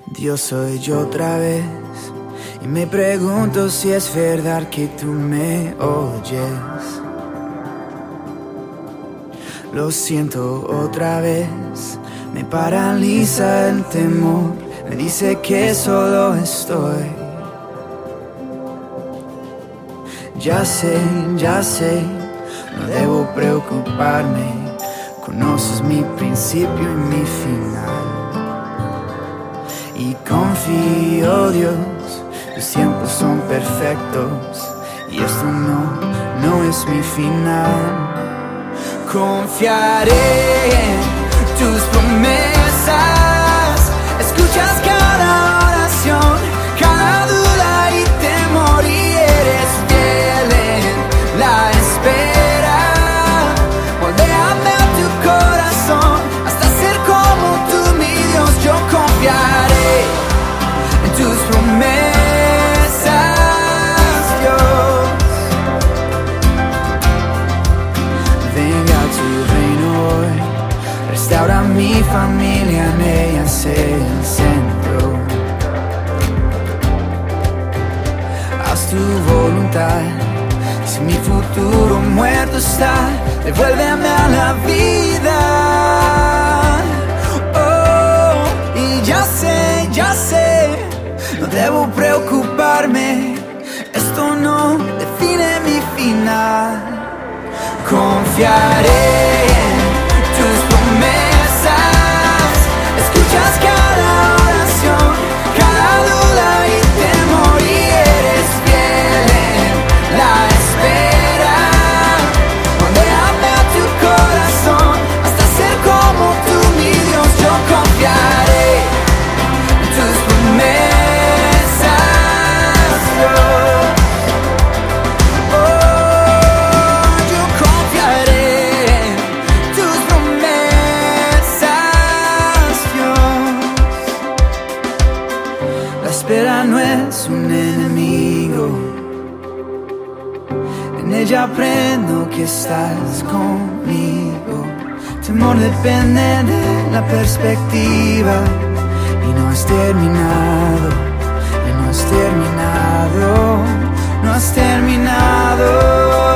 Dios, soy yo otra vez y me pregunto si es verdad que tú me oyes. Lo siento otra vez, me paraliza el temor, me dice que solo estoy. Ya sé, no debo preocuparme, conoces mi principio y mi final. Y confío, Dios, tus tiempos son perfectos y esto no es mi final. Confiaré en tus promesas, escuchas cada oración, cada duda y temor y eres fiel en la espera. Moldéame a tu corazón hasta ser como tú, mi Dios. Yo confiaré en tus promesas, Dios. Venga a tu reino hoy, restaura mi familia, en ella sé el centro. Haz tu voluntad, si mi futuro muerto está, devuélveme a la vida. Oh, y ya sé, no debo preocuparme, esto no define mi final. Confiaré en tus promesas, escuchas cada oración, cada duda y temor y eres fiel en la espera. Moldéame a tu corazón hasta ser como tú, mi Dios. Yo confiaré en tus promesas, Dios. La espera no es un enemigo, en ella aprendo que estás conmigo. Temor depende de la perspectiva y no has terminado, no has terminado.